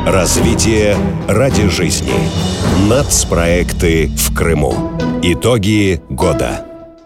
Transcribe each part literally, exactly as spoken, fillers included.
Развитие ради жизни. Нацпроекты в Крыму. Итоги года.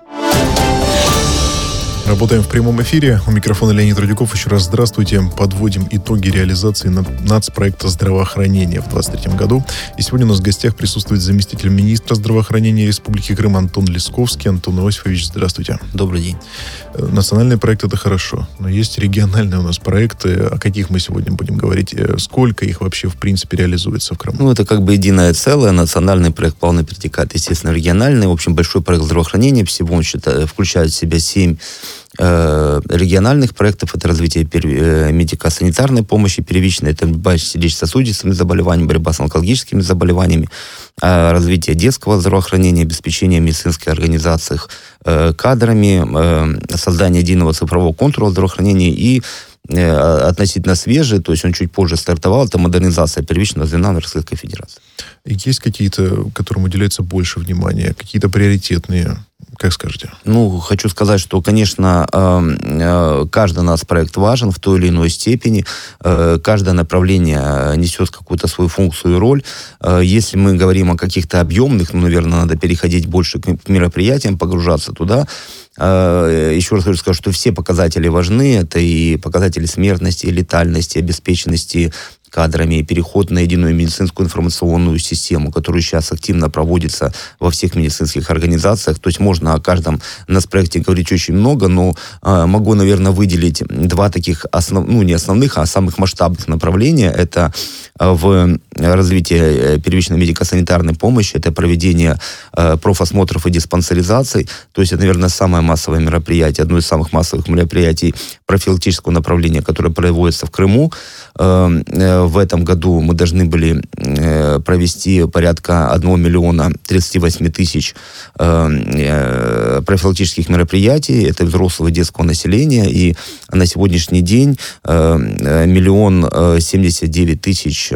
Работаем в прямом эфире. У микрофона Леонид Радюков. Еще раз здравствуйте. Подводим итоги реализации нацпроекта здравоохранения в двадцать третьем году. И сегодня у нас в гостях присутствует заместитель министра здравоохранения Республики Крым Антон Лесковский. Антон Иосифович, здравствуйте. Добрый день. Национальный проект — это хорошо, но есть региональные у нас проекты, о каких мы сегодня будем говорить. Сколько их вообще, в принципе, реализуется в Крыму? Ну, это как бы единое целое. Национальный проект плавно перетекает, естественно, региональный. В общем, большой проект здравоохранения всего он считает, включает в себя семь региональных проектов. Это развитие медико-санитарной помощи первичной, это борьба с сердечно-сосудистыми заболеваниями, борьба с онкологическими заболеваниями, развитие детского здравоохранения, обеспечение медицинских организаций кадрами, создание единого цифрового контура здравоохранения и относительно свежий, то есть он чуть позже стартовал, это модернизация первичного звена в Российской Федерации. Есть какие-то, которым уделяется больше внимания, какие-то приоритетные, как скажете? Ну, хочу сказать, что, конечно, каждый нацпроект важен в той или иной степени. Каждое направление несет какую-то свою функцию и роль. Если мы говорим о каких-то объемных, ну, наверное, надо переходить больше к мероприятиям, погружаться туда. Еще раз хочу сказать, что все показатели важны. Это и показатели смертности, летальности, обеспеченности кадрами, переход на единую медицинскую информационную систему, которая сейчас активно проводится во всех медицинских организациях. То есть можно о каждом нацпроекте говорить очень много, но э, могу, наверное, выделить два таких, основ, ну, не основных, а самых масштабных направления. Это в развитии первичной медико-санитарной помощи, это проведение э, профосмотров и диспансеризаций. То есть это, наверное, самое массовое мероприятие, одно из самых массовых мероприятий профилактического направления, которое проводится в Крыму. Э, э, В этом году мы должны были э, провести порядка одного миллиона тридцати восьми тысяч э, э, профилактических мероприятий. Это взрослого и детского населения. И на сегодняшний день э, миллион семьдесят девять тысяч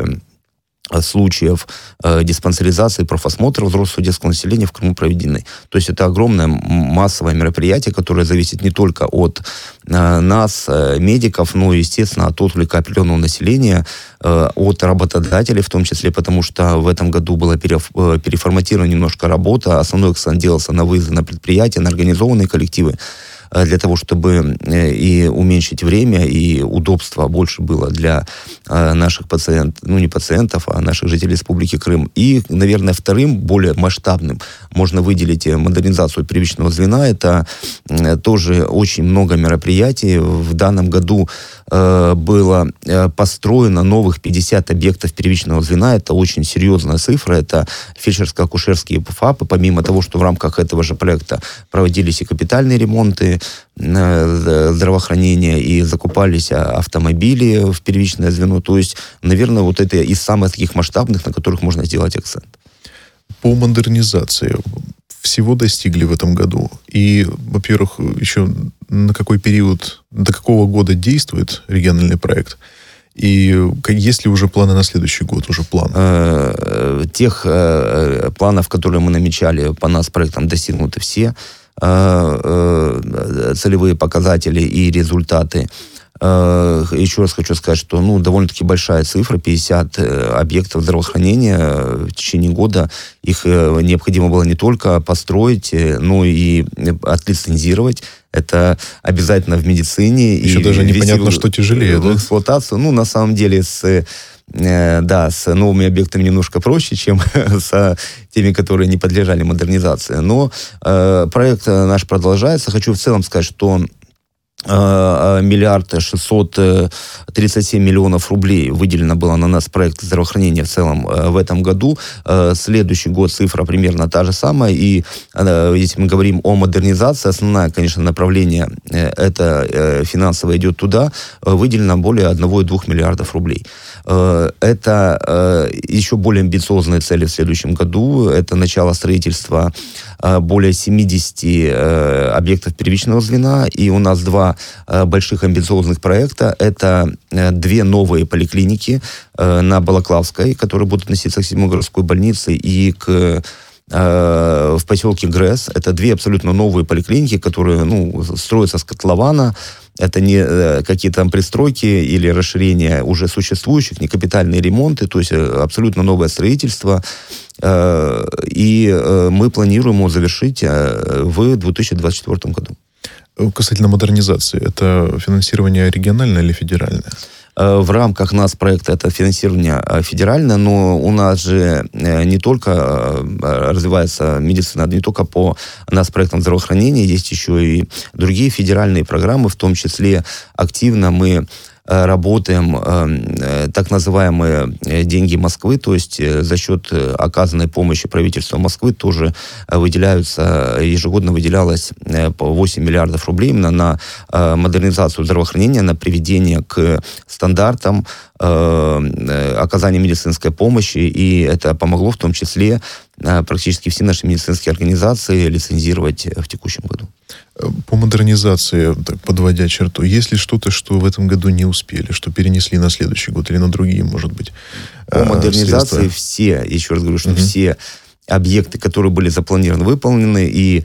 случаев э, диспансеризации, профосмотра взрослого и детского населения в Крыму проведены. То есть это огромное массовое мероприятие, которое зависит не только от э, нас, э, медиков, но и, естественно, от отклика определенного населения, э, от работодателей в том числе, потому что в этом году была переф, э, переформатирована немножко работа. Основной акцент делался на выезды на предприятия, на организованные коллективы, для того, чтобы и уменьшить время, и удобство больше было для наших пациентов, ну не пациентов, а наших жителей Республики Крым. И, наверное, вторым, более масштабным, можно выделить модернизацию первичного звена. Это тоже очень много мероприятий. В данном году было построено новых пятьдесят объектов первичного звена. Это очень серьезная цифра. Это фельдшерско-акушерские ФАПы. Помимо того, что в рамках этого же проекта проводились и капитальные ремонты здравоохранения, и закупались автомобили в первичное звено. То есть, наверное, вот это из самых таких масштабных, на которых можно сделать акцент. По модернизации всего достигли в этом году? И, во-первых, еще на какой период, до какого года действует региональный проект? И есть ли уже планы на следующий год, уже план? Тех планов, которые мы намечали по нацпроектам, достигнуты все. Целевые показатели и результаты. Еще раз хочу сказать, что ну, довольно-таки большая цифра, пятьдесят объектов здравоохранения в течение года. Их необходимо было не только построить, но и отлицензировать. Это обязательно в медицине. Еще и даже непонятно, в, что тяжелее, в да? эксплуатацию. Ну, на самом деле, с... Да, с новыми объектами немножко проще, чем с теми, которые не подлежали модернизации. Но э, проект наш продолжается. Хочу в целом сказать, что миллиард шестьсот тридцать семь миллионов рублей выделено было на нас проект здравоохранения в целом в этом году. Следующий год цифра примерно та же самая. И если мы говорим о модернизации, основное, конечно, направление это финансово идет туда, выделено более одного целых двух миллиардов рублей. Это еще более амбициозные цели в следующем году. Это начало строительства более семидесяти объектов первичного звена. И у нас два больших амбициозных проекта. Это две новые поликлиники на Балаклавской, которые будут относиться к седьмой городской больнице и к в поселке ГРЭС. Это две абсолютно новые поликлиники, которые ну, строятся с котлована. это не какие-то там пристройки или расширения уже существующих, не капитальные ремонты, то есть абсолютно новое строительство. И мы планируем его завершить в две тысячи двадцать четвёртом году. Касательно модернизации, это финансирование региональное или федеральное? В рамках нацпроекта это финансирование федеральное, но у нас же не только развивается медицина, не только по нацпроектам здравоохранения, есть еще и другие федеральные программы, в том числе активно мы работаем э, так называемые деньги Москвы, то есть э, за счет оказанной помощи правительства Москвы тоже выделяются, ежегодно выделялось э, по восемь миллиардов рублей именно на э, модернизацию здравоохранения, на приведение к стандартам э, оказания медицинской помощи, и это помогло в том числе э, практически все наши медицинские организации лицензировать в текущем году. По модернизации, так, подводя черту, есть ли что-то, что в этом году не успели, что перенесли на следующий год или на другие, может быть? По модернизации средства? Все, еще раз говорю, что угу. все объекты, которые были запланированы, выполнены, и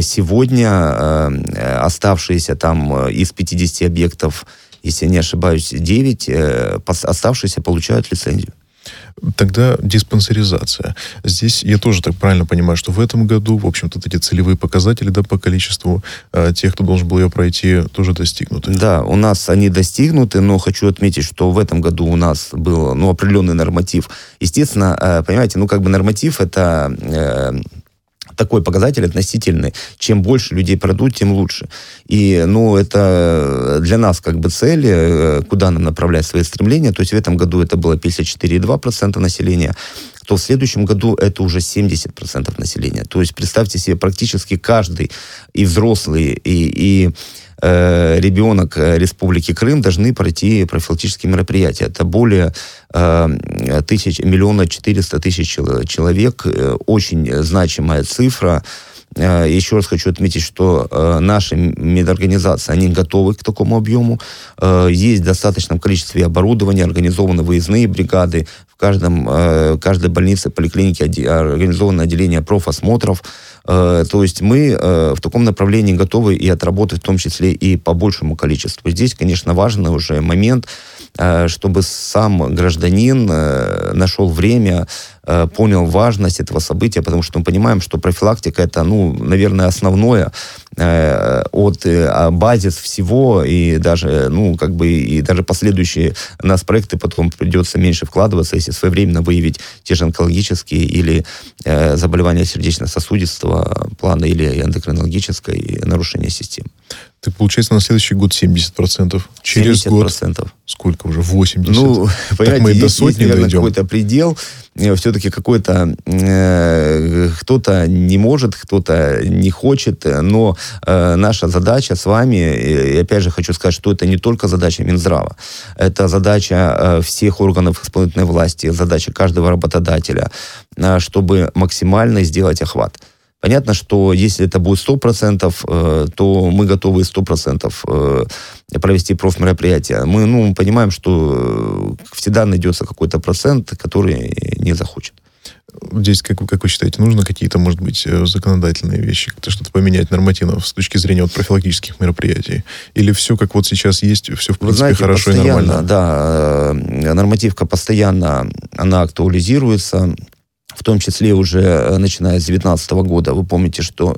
сегодня оставшиеся там из пятидесяти объектов, если я не ошибаюсь, девять, оставшиеся получают лицензию. Тогда диспансеризация. Здесь я тоже так правильно понимаю, что в этом году, в общем-то, эти целевые показатели, да, по количеству э, тех, кто должен был ее пройти, тоже достигнуты. Да, у нас они достигнуты, но хочу отметить, что в этом году у нас был, ну, определенный норматив. Естественно, э, понимаете, ну, как бы норматив это... Э, такой показатель относительный. Чем больше людей пройдут, тем лучше. И, ну, это для нас как бы цель, куда нам направлять свои стремления. То есть в этом году это было пятьдесят четыре и два десятых процента населения, то в следующем году это уже семьдесят процентов населения. То есть представьте себе, практически каждый, и взрослый, и, и э, ребенок Республики Крым должны пройти профилактические мероприятия. Это более э, тысяч, миллиона четыреста тысяч человек. Э, очень значимая цифра. Э, еще раз хочу отметить, что э, наши медорганизации, они готовы к такому объему. Э, есть в достаточном количестве оборудования, организованы выездные бригады. В каждом, э, каждой больнице, поликлинике организовано отделение профосмотров. Э, то есть мы э, в таком направлении готовы и отработать в том числе и по большему количеству. Здесь, конечно, важный уже момент, э, чтобы сам гражданин э, нашел время, э, понял важность этого события, потому что мы понимаем, что профилактика это, ну, наверное, основное э, от э, базис всего, и даже, ну, как бы, и даже последующие нас проекты потом придется меньше вкладываться, если своевременно выявить те же онкологические или э, заболевания сердечно-сосудистого плана или эндокринологическое нарушение системы. Так получается на следующий год семьдесят процентов. Через семьдесят процентов. Год сколько уже? восемьдесят Ну, так мы есть, до сотни есть, наверное, дойдем. Какой-то предел. Все-таки какой-то э, кто-то не может, кто-то не хочет, но э, наша задача с вами, и опять же хочу сказать, что это не только задача Минздрава, это задача э, всех органов исполнительной власти, задача каждого работодателя, э, чтобы максимально сделать охват. Понятно, что если это будет сто процентов, э, то мы готовы сто процентов э, провести профмероприятие. Мы, ну, понимаем, что всегда найдется какой-то процент, который не захочет. Здесь, как, как вы считаете, нужно какие-то, может быть, законодательные вещи, как-то что-то поменять нормативно с точки зрения вот, профилактических мероприятий? Или все, как вот сейчас есть, все, в принципе, Вы знаете, хорошо и нормально? Да, нормативка постоянно, она актуализируется. В том числе уже начиная с две тысячи девятнадцатого года. Вы помните, что,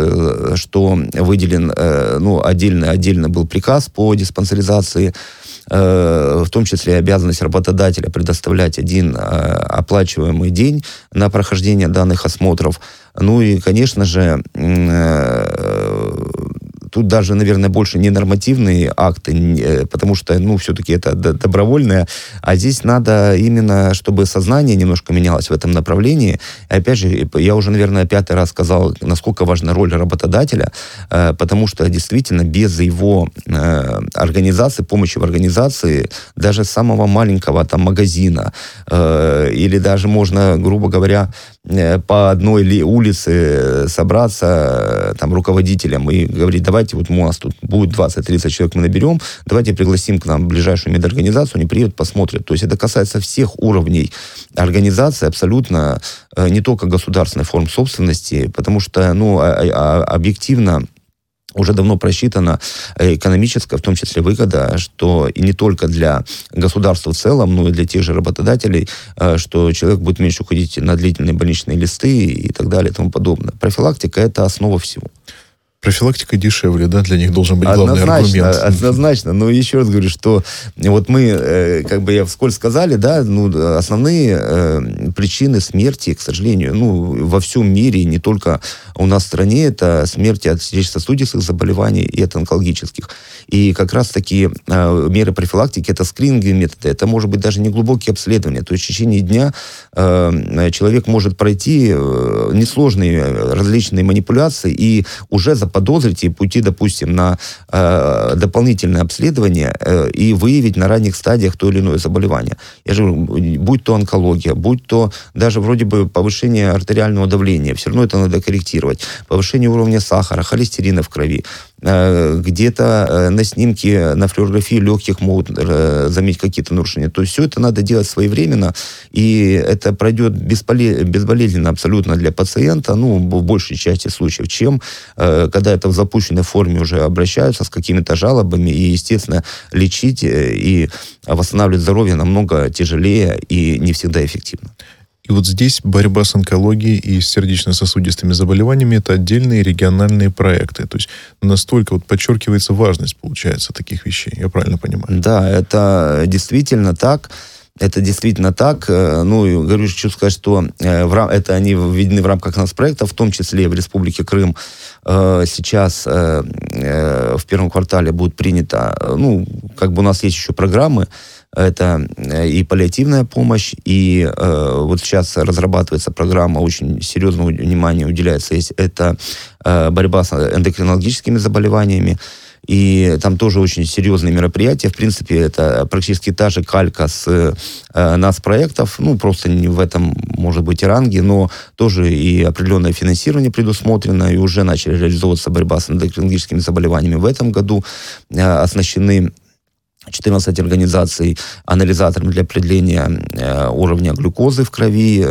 что выделен, ну, отдельно, отдельно был приказ по диспансеризации, в том числе обязанность работодателя предоставлять один оплачиваемый день на прохождение данных осмотров. Ну и, конечно же, тут даже, наверное, больше не нормативные акты, потому что, ну, все-таки это добровольное, а здесь надо именно, чтобы сознание немножко менялось в этом направлении. И опять же, я уже, наверное, пятый раз сказал, насколько важна роль работодателя, потому что действительно без его организации, помощи в организации, даже самого маленького там магазина, или даже можно, грубо говоря, по одной улице собраться там руководителям и говорить, давайте вот у нас тут будет двадцать-тридцать человек, мы наберем, давайте пригласим к нам ближайшую медорганизацию, они приедут, посмотрят. То есть это касается всех уровней организации, абсолютно не только государственной формы собственности, потому что, ну, объективно уже давно просчитана экономическая, в том числе, выгода, что и не только для государства в целом, но и для тех же работодателей, что человек будет меньше уходить на длительные больничные листы и так далее и тому подобное. Профилактика – это основа всего. Профилактика дешевле, да, для них должен быть главный однозначно, аргумент. Однозначно, но еще раз говорю, что вот мы, как бы я вскользь сказали, да, ну, основные э, причины смерти, к сожалению, ну, во всем мире, не только у нас в стране, это смерти от сердечно-сосудистых заболеваний и от онкологических. И как раз такие э, меры профилактики, это скрининговые методы, это может быть даже не глубокие обследования, то есть в течение дня э, человек может пройти э, несложные различные манипуляции и уже за подозрить и пойти, допустим, на э, дополнительное обследование э, и выявить на ранних стадиях то или иное заболевание. Я же говорю, будь то онкология, будь то даже вроде бы повышение артериального давления, все равно это надо корректировать. Повышение уровня сахара, холестерина в крови. Э, где-то э, на снимке, на флюорографии легких могут э, заметить какие-то нарушения. То есть все это надо делать своевременно, и это пройдет бесполе- безболезненно абсолютно для пациента, ну, в большей части случаев, чем э, когда это в запущенной форме уже обращаются с какими-то жалобами, и, естественно, лечить и восстанавливать здоровье намного тяжелее и не всегда эффективно. И вот здесь борьба с онкологией и с сердечно-сосудистыми заболеваниями – это отдельные региональные проекты. То есть настолько вот подчеркивается важность, получается, таких вещей. Я правильно понимаю? Да, это действительно так. Это действительно так. Ну, говорю, хочу сказать, что это они введены в рамках нацпроекта, в том числе в Республике Крым. Сейчас в первом квартале будет принято, ну, как бы у нас есть еще программы, это и паллиативная помощь, и вот сейчас разрабатывается программа, очень серьезного внимания уделяется, это борьба с эндокринологическими заболеваниями. И там тоже очень серьезные мероприятия. В принципе, это практически та же калька с э, нацпроектов. Ну, просто не в этом, может быть, и ранге, но тоже и определенное финансирование предусмотрено, и уже начали реализовываться борьба с эндокринологическими заболеваниями. В этом году э, оснащены четырнадцать организаций анализаторами для определения э, уровня глюкозы в крови,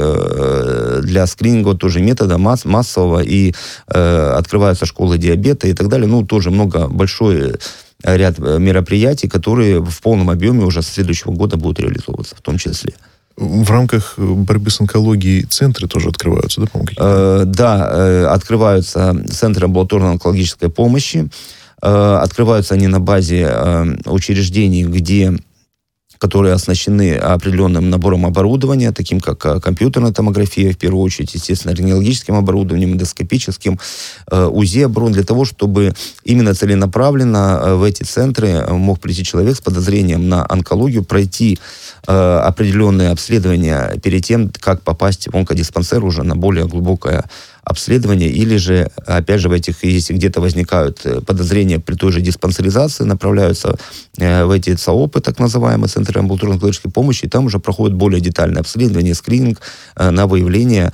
э, для скрининга тоже метода масс, массового, и э, открываются школы диабета и так далее. Ну, тоже много, большой ряд мероприятий, которые в полном объеме уже с следующего года будут реализовываться в том числе. В рамках борьбы с онкологией центры тоже открываются, да, по-моему? Э, да, э, открываются центры амбулаторной онкологической помощи. Открываются они на базе учреждений, где, которые оснащены определенным набором оборудования, таким как компьютерная томография, в первую очередь, естественно, рентгенологическим оборудованием, эндоскопическим, УЗИ оборудованием, для того, чтобы именно целенаправленно в эти центры мог прийти человек с подозрением на онкологию, пройти определенные обследования перед тем, как попасть в онкодиспансер уже на более глубокое обследование, или же, опять же, в этих, если где-то возникают подозрения при той же диспансеризации, направляются э, в эти ЦАОПы, так называемые, центры амбулаторной онкологической помощи, и там уже проходит более детальное обследование, скрининг э, на выявление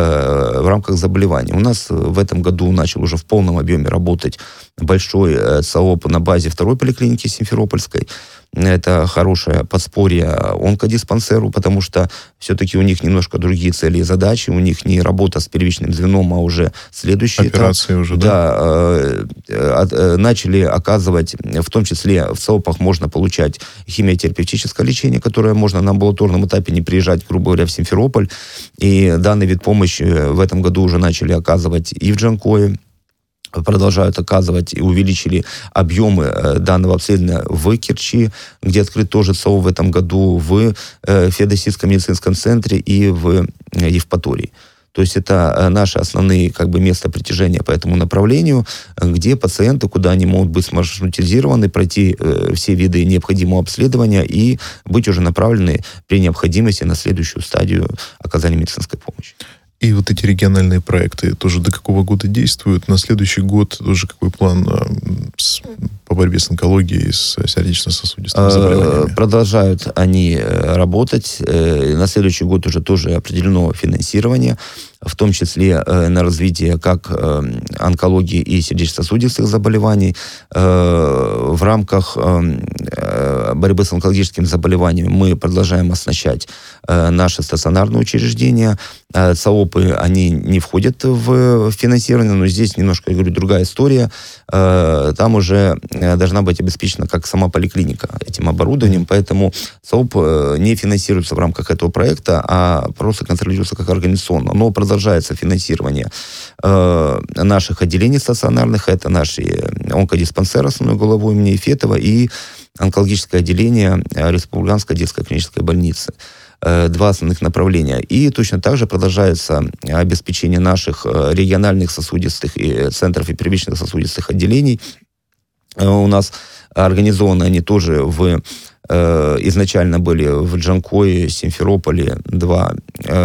э, в рамках заболевания. У нас в этом году начал уже в полном объеме работать большой э, ЦАОП на базе второй поликлиники Симферопольской. Это хорошее подспорье онкодиспансеру, потому что все-таки у них немножко другие цели и задачи, у них не работа с первичным звеном, а уже следующий операции этап. Уже, да? Да, э, э, начали оказывать, в том числе в ЦАОПах можно получать химиотерапевтическое лечение, которое можно на амбулаторном этапе не приезжать, грубо говоря, в Симферополь. И данный вид помощи в этом году уже начали оказывать и в Джанкое, продолжают оказывать и увеличили объемы э, данного обследования в Керчи, где открыт тоже ЦАОП в этом году, в э, Феодосийском медицинском центре и в э, Евпатории. То есть это э, наши основные как бы, места притяжения по этому направлению, где пациенты, куда они могут быть смаршрутизированы, пройти э, все виды необходимого обследования и быть уже направлены при необходимости на следующую стадию оказания медицинской помощи. И вот эти региональные проекты тоже до какого года действуют? На следующий год тоже какой план по борьбе с онкологией и с сердечно-сосудистыми заболеваниями? Продолжают они работать. На следующий год уже тоже определено финансирование, в том числе на развитие как онкологии и сердечно-сосудистых заболеваний. В рамках борьбы с онкологическими заболеваниями мы продолжаем оснащать наши стационарные учреждения. ЦАОПы, они не входят в финансирование, но здесь немножко, я говорю, другая история. Там уже должна быть обеспечена как сама поликлиника этим оборудованием, поэтому ЦАОП не финансируется в рамках этого проекта, а просто контролируется как организационно. Но продолжается финансирование наших отделений стационарных, это наши онкодиспансеры основной головой имени Ефетова и онкологическое отделение Республиканской детской клинической больницы. Два основных направления. И точно так же продолжается обеспечение наших региональных сосудистых и центров и первичных сосудистых отделений. У нас организованы они тоже в изначально были в Джанкое, Симферополе, два,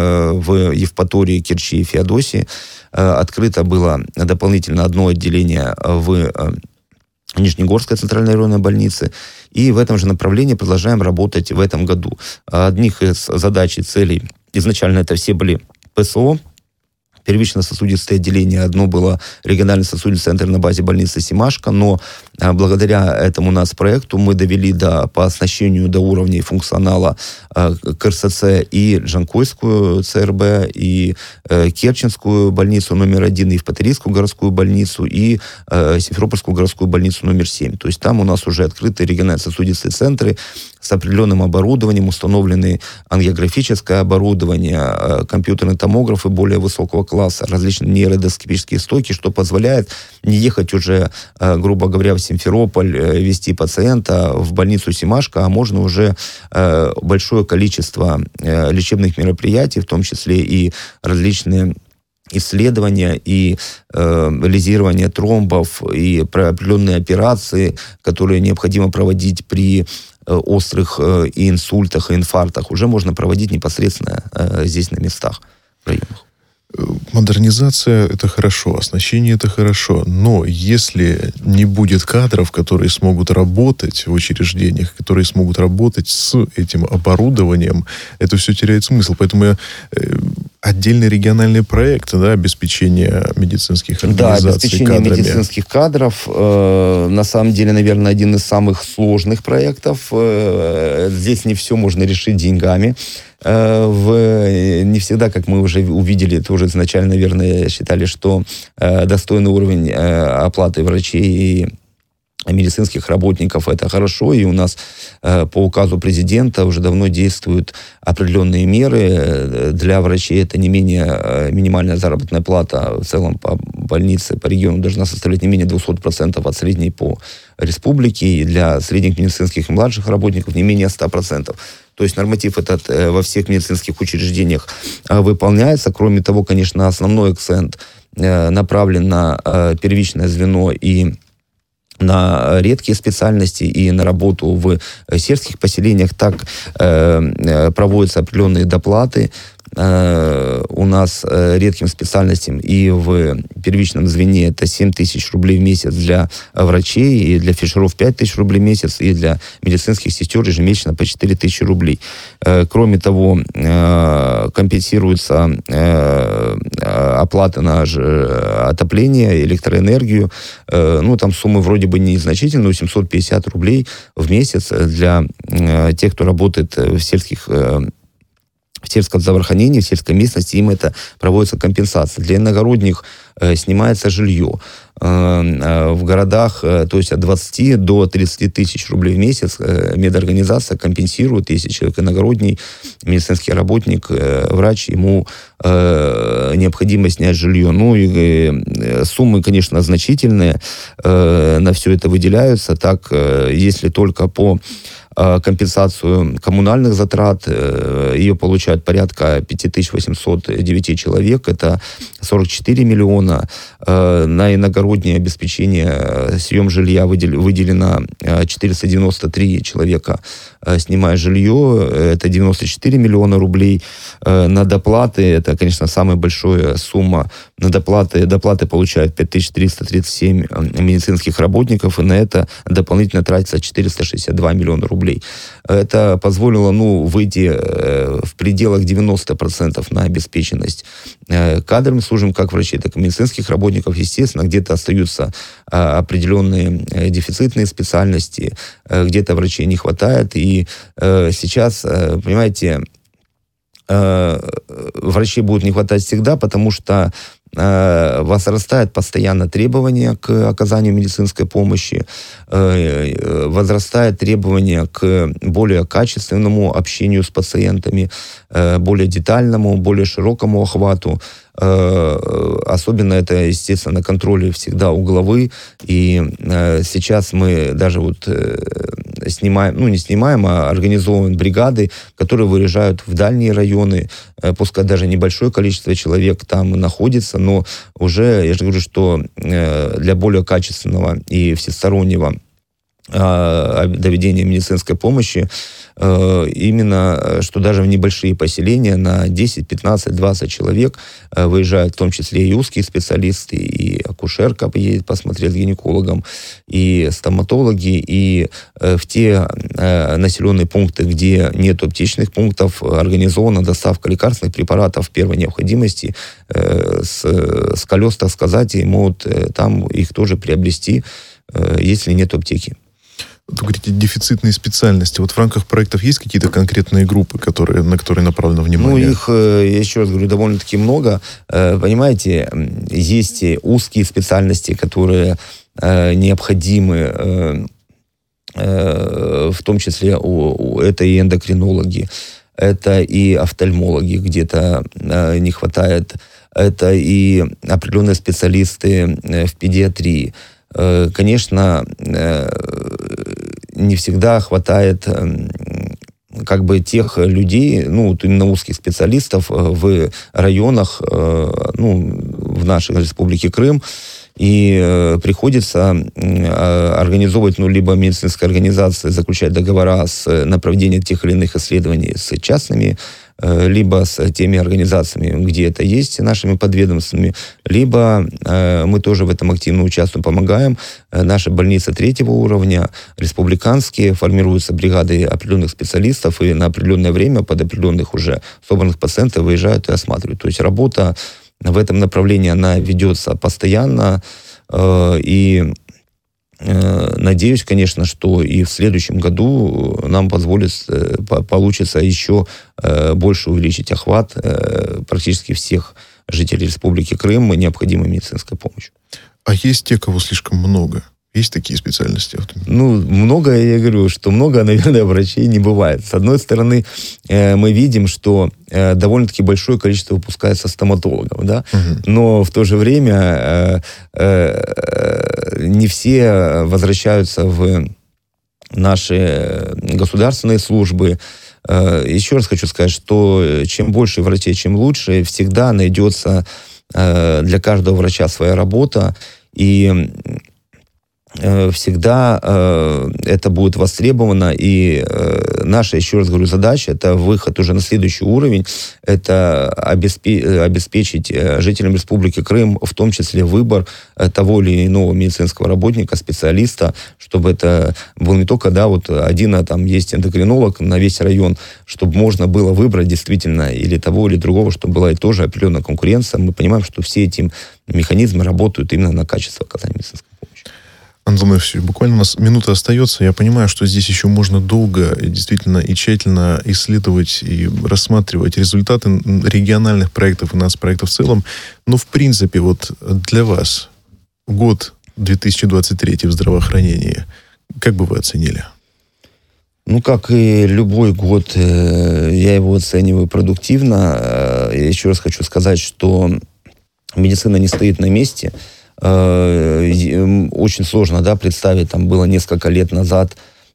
в Евпатории, Керчи и Феодосии. Открыто было дополнительно одно отделение в Нижнегорской центральной районной больницы. И в этом же направлении продолжаем работать в этом году. Одних из задач и целей изначально это все были ПСО, первично-сосудистое отделение. Одно было региональный сосудистый центр на базе больницы Семашко, но а, благодаря этому нас проекту мы довели до, по оснащению до уровней функционала а, КРСЦ и Джанкойскую ЦРБ, и а, Керченскую больницу номер один, и Евпаторийскую городскую больницу, и а, Симферопольскую городскую больницу номер семь. То есть там у нас уже открыты региональные сосудистые центры с определенным оборудованием, установлены ангиографическое оборудование, компьютерные томографы более высокого класса, различные нейродоскопические стойки, что позволяет не ехать уже, грубо говоря, в Симферополь, везти пациента в больницу Семашко, а можно уже большое количество лечебных мероприятий, в том числе и различные исследования и э, лизирование тромбов, и определенные операции, которые необходимо проводить при э, острых э, и инсультах, и инфарктах, уже можно проводить непосредственно э, здесь на местах, в районах. Модернизация – это хорошо, оснащение – это хорошо, но если не будет кадров, которые смогут работать в учреждениях, которые смогут работать с этим оборудованием, это все теряет смысл. Поэтому я, э, отдельный региональный проект, да, обеспечения медицинских организаций да, обеспечение кадрами. медицинских кадров, э, на самом деле, наверное, один из самых сложных проектов. Э, здесь не все можно решить деньгами. В, не всегда, как мы уже увидели, это уже изначально, наверное, считали, что э, достойный уровень э, оплаты врачей и медицинских работников это хорошо, и у нас э, по указу президента уже давно действуют определенные меры. Для врачей это не менее э, минимальная заработная плата в целом по больнице, по региону должна составлять не менее двести процентов от средней по республике, и для средних медицинских и младших работников не менее сто процентов. То есть норматив этот э, во всех медицинских учреждениях э, выполняется. Кроме того, конечно, основной акцент э, направлен на э, первичное звено и на редкие специальности и на работу в сельских поселениях. Так э, проводятся определенные доплаты э, у нас э, редким специальностям, и в первичном звене это семь тысяч рублей в месяц для врачей, и для фельдшеров пять тысяч рублей в месяц, и для медицинских сестер ежемесячно по четыре тысячи рублей. Э, кроме того, э, компенсируется э, оплата на отопление, электроэнергию. Э, ну, там суммы вроде бы незначительные, но семьсот пятьдесят рублей в месяц для э, тех, кто работает в сельских э, в сельском здравоохранении, в сельской местности, им это проводится компенсация. Для иногородних э, снимается жилье. Э, э, в городах, э, то есть от двадцати до тридцати тысяч рублей в месяц э, медорганизация компенсирует, если человек иногородний, медицинский работник, э, врач, ему э, необходимо снять жилье. Ну и э, суммы, конечно, значительные, э, на все это выделяются. Так, э, если только по компенсацию коммунальных затрат, ее получают порядка пять тысяч восемьсот девять человек, это сорок четыре миллиона. На иногородних иногороднее обеспечение, сырьем жилья выделено четыреста девяносто три человека, снимая жилье, это девяносто четыре миллиона рублей. На доплаты, это, конечно, самая большая сумма, на доплаты, доплаты получают пять тысяч триста тридцать семь медицинских работников, и на это дополнительно тратится четыреста шестьдесят два миллиона рублей. Это позволило, ну, выйти в пределах девяносто процентов на обеспеченность кадрами служб, как врачей, так и медицинских работников. Естественно, где-то остаются определенные дефицитные специальности, где-то врачей не хватает. И сейчас, понимаете, врачей будет не хватать всегда, потому что возрастает постоянно требования к оказанию медицинской помощи, возрастает требования к более качественному общению с пациентами, более детальному, более широкому охвату. Особенно это, естественно, на контроле всегда у главы. И сейчас мы даже вот снимаем, ну не снимаем, а организовываем бригады, которые выезжают в дальние районы, пускай даже небольшое количество человек там находится, но уже, я же говорю, что для более качественного и всестороннего доведения медицинской помощи, именно, что даже в небольшие поселения на десять, пятнадцать, двадцать человек выезжают, в том числе и узкие специалисты, и акушерка едет посмотреть с гинекологом, и стоматологи, и в те населенные пункты, где нет аптечных пунктов, организована доставка лекарственных препаратов первой необходимости с, с колес, так сказать, и могут там их тоже приобрести, если нет аптеки. Вы говорите, дефицитные специальности. Вот в рамках проектов есть какие-то конкретные группы, которые, на которые направлено внимание? Ну, их, я еще раз говорю, довольно-таки много. Понимаете, есть узкие специальности, которые необходимы, в том числе это и эндокринологи, это и офтальмологи, где-то не хватает, это и определенные специалисты в педиатрии. Конечно, не всегда хватает как бы тех людей, ну, именно узких специалистов в районах, ну, в нашей республике Крым, и приходится организовывать, ну, либо медицинская организация заключать договора с, на проведение тех или иных исследований с частными, либо с теми организациями, где это есть, нашими подведомствами, либо э, мы тоже в этом активно участвуем, помогаем. Э, наши больницы третьего уровня, республиканские, формируются бригады определенных специалистов, и на определенное время под определенных уже собранных пациентов выезжают и осматривают. То есть работа в этом направлении, она ведется постоянно, э, и надеюсь, конечно, что и в следующем году нам позволит, получится еще больше увеличить охват практически всех жителей Республики Крым необходимой медицинской помощью. А есть те, кого слишком много? Есть такие специальности? Ну, много, я говорю, что много, наверное, врачей не бывает. С одной стороны, э, мы видим, что э, довольно-таки большое количество выпускается стоматологов, да, угу. Но в то же время э, э, не все возвращаются в наши государственные службы. Э, еще раз хочу сказать, что чем больше врачей, чем лучше, всегда найдется э, для каждого врача своя работа, и всегда э, это будет востребовано, и э, наша, еще раз говорю, задача, это выход уже на следующий уровень, это обеспе- обеспечить жителям Республики Крым, в том числе выбор того или иного медицинского работника, специалиста, чтобы это был не только, да, вот один, а там есть эндокринолог на весь район, чтобы можно было выбрать действительно или того, или другого, чтобы была и тоже определенная конкуренция. Мы понимаем, что все эти механизмы работают именно на качество оказания медицинской помощи. Антон Иосифович, буквально у нас минута остается. Я понимаю, что здесь еще можно долго, действительно, и тщательно исследовать и рассматривать результаты региональных проектов и нацпроектов в целом. Но, в принципе, вот для вас год две тысячи двадцать третий в здравоохранении, как бы вы оценили? Ну, как и любой год, я его оцениваю продуктивно. Я еще раз хочу сказать, что медицина не стоит на месте. Очень сложно, да, представить, там было несколько лет назад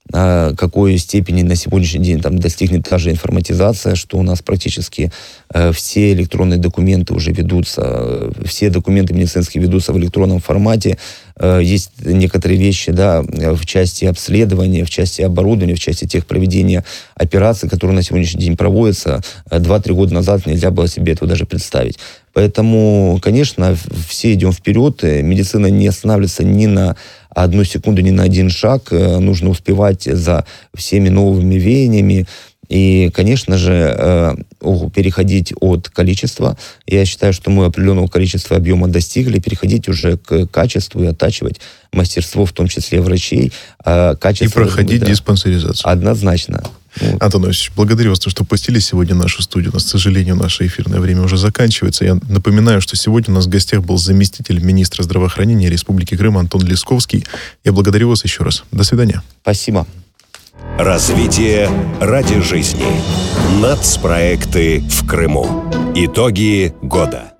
э, какой степени на сегодняшний день там достигнет та же информатизация, что у нас практически э, все электронные документы уже ведутся, э, все документы медицинские ведутся в электронном формате. Э, есть некоторые вещи, да, в части обследования, в части оборудования, в части тех проведения операций, которые на сегодняшний день проводятся. Два-три года назад нельзя было себе этого даже представить. Поэтому, конечно, все идем вперед. Медицина не останавливается ни на одну секунду, ни на один шаг. Нужно успевать за всеми новыми веяниями. И, конечно же, переходить от количества. Я считаю, что мы определенного количества объема достигли. Переходить уже к качеству и оттачивать мастерство, в том числе врачей. Качество, и проходить быть, да, диспансеризацию. Однозначно. Вот. Антон Иосифович, благодарю вас, что посетили сегодня нашу студию. У нас, к сожалению, наше эфирное время уже заканчивается. Я напоминаю, что сегодня у нас в гостях был заместитель министра здравоохранения Республики Крым Антон Лисковский. Я благодарю вас еще раз. До свидания. Спасибо. Развитие ради жизни. Нацпроекты в Крыму. Итоги года.